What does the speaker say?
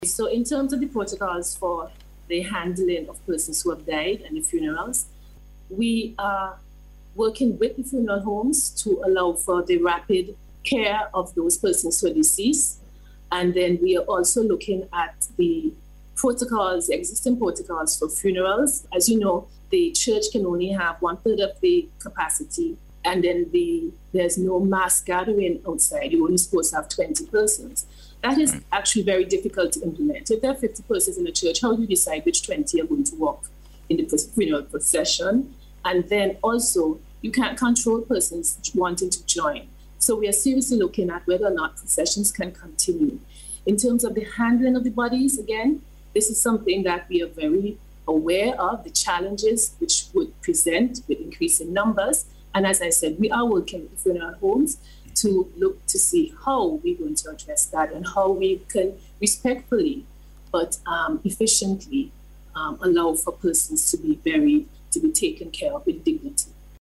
So in terms of the protocols for the handling of persons who have died and the funerals, we are working with the funeral homes to allow for the rapid care of those persons who are deceased. And then we are also looking at the protocols, the existing protocols for funerals. As you know, the church can only have 1/3 of the capacity, and then there's no mass gathering outside. You're only supposed to have 20 persons. That is actually very difficult to implement. If there are 50 persons in a church, how do you decide which 20 are going to walk in the funeral procession? And then also, you can't control persons wanting to join. So we are seriously looking at whether or not processions can continue. In terms of the handling of the bodies, again, this is something that we are very aware of, the challenges which would present with increasing numbers. And as I said, we are working with the funeral homes to look to see how we're going to address that and how we can respectfully but efficiently allow for persons to be buried, to be taken care of with dignity.